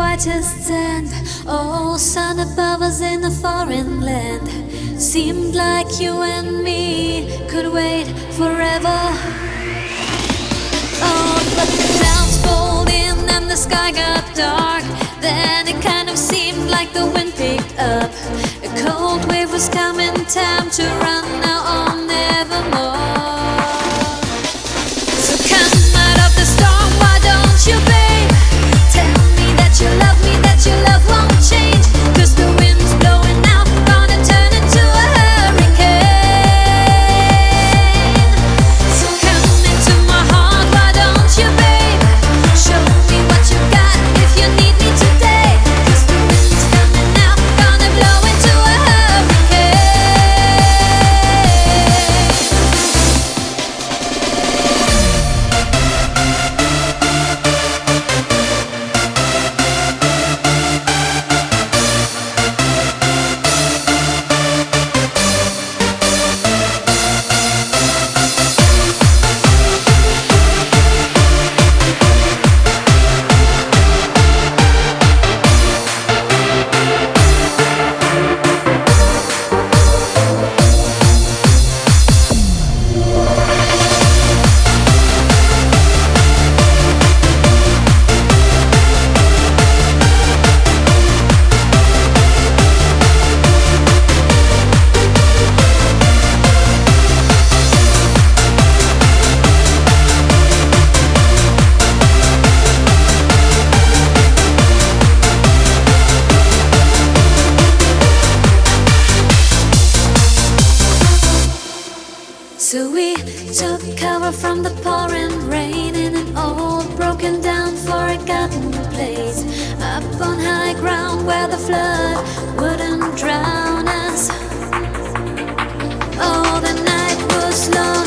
whitest sand. Oh, sun above us in a foreign land. Seemed like you and me could wait forever. Oh, but the clouds pulled in and the sky got dark. Then it kind of seemed like the wind picked up. A cold wave was coming, time to run now or nevermore. So come out of the storm, why don't you, babe? Tell me that you love me, that your love won't change. 'Cause the wind's blowing now, gonna turn into a hurricane. So come into my heart, why don't you, babe? Show me what you got if you need me today. 'Cause the wind's coming now, gonna blow into a hurricane. So we took cover from the pouring rain in an old broken down forgotten place, up on high ground where the flood wouldn't drown us. Oh, the night was long